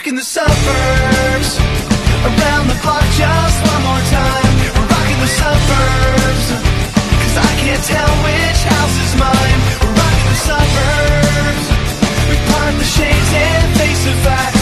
rocking the suburbs, around the block just one more time. We're rocking the suburbs, 'cause I can't tell which house is mine. We're rocking the suburbs, we part the shades and face the facts.